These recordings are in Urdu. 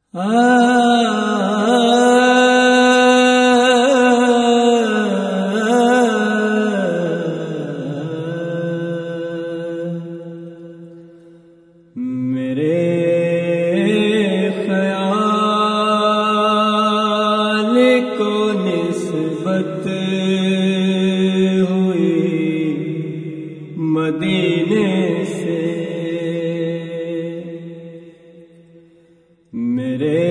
میرے خیال کو نسبت ہوئی مدینے سے، میرے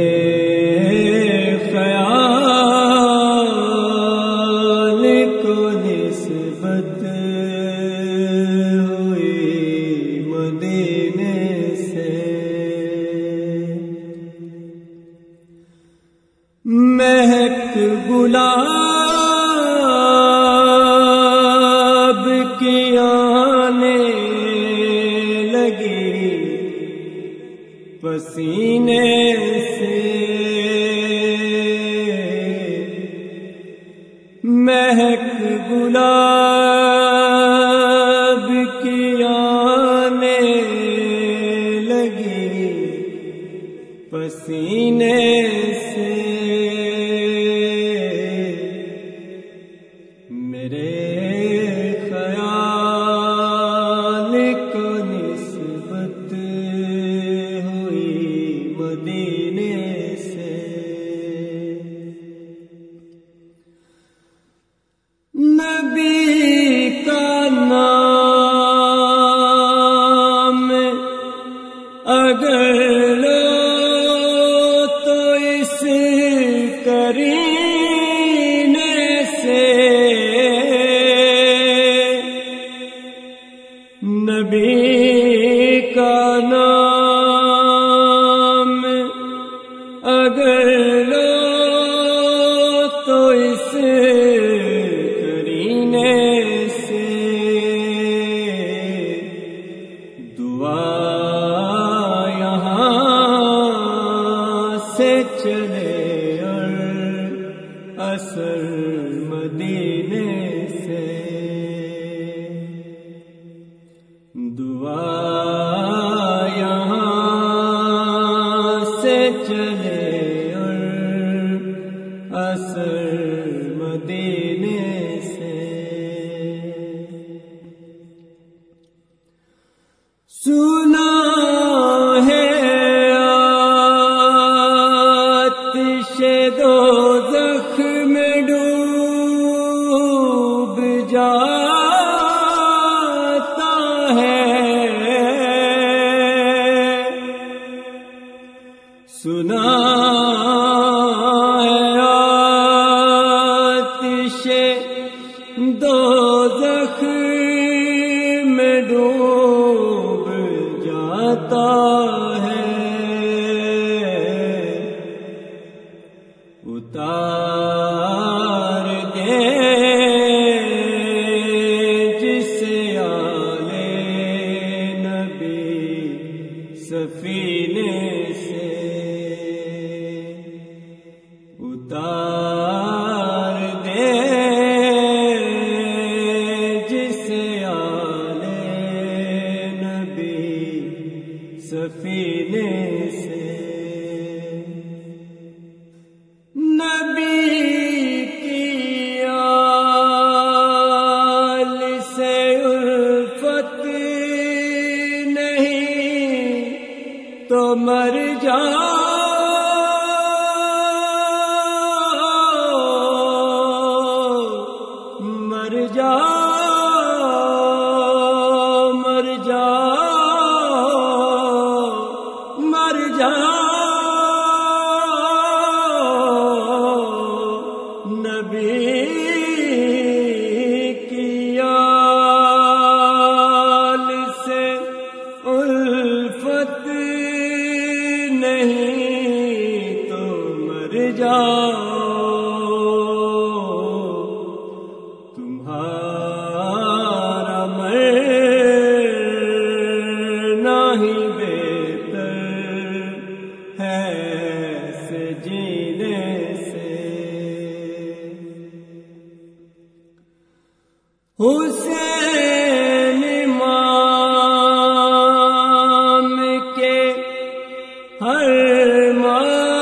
خیال کو نسبت ہوئی مدینے سے، مہک گلاب کی آنے لگی پسینے سے، مہک گلاب کی آنے لگی پسینے سے، میرے خیال کو نسبت ہوئی مدینے سے، نبی کا نام اگر لو تو اس قرینے سے، نبی کا نام اگر لو تو اس قرینے سے، دعا یہاں سے چلے اور اثر مدینے سے، دعا یہاں سے چلے اور اثر مدینے سے، سنا ہے آتش دوزخ میں ڈوب جاتا ہے، سنا ہے آتش دوزخ میں ڈوب جاتا ہے، اتار دے جسے آلے نبی سفینے سے، اتار دے جسے آلے نبی سفینے سے، نبی کی آل سے الفت نہیں تو مر جاؤ، مر جاؤ، مر جاؤ، مر جاؤ، نبی کی آل سے الفت نہیں تو مر جاؤ، تمہارا مرنا ہی بہتر ہے سے جینے سے، حسین امام کے ہر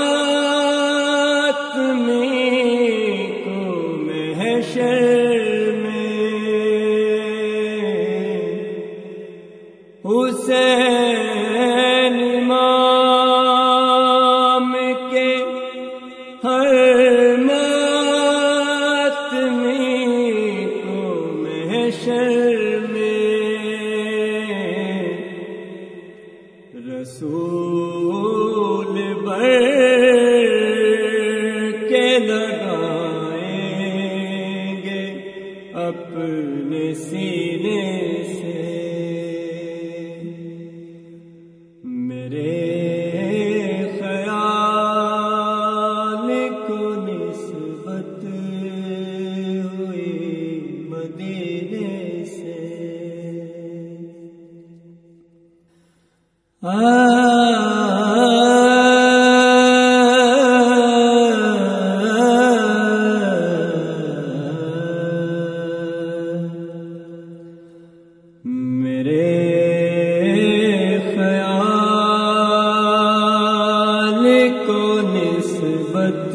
نسبت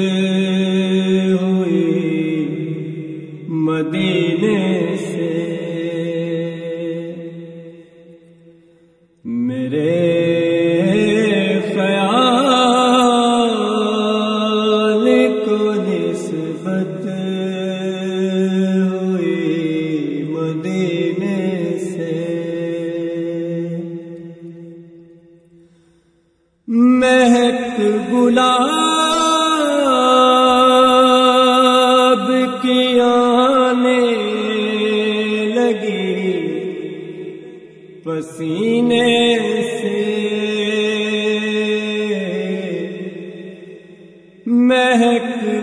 ہوئی مدینے سے، میرے خیال کو نسبت ہوئی مدینے سے، مہک گلاب کی آنے لگی پسینے سے، مہک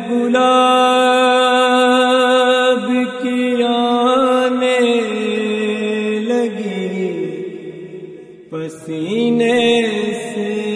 گلاب کی آنے لگی پسینے سے،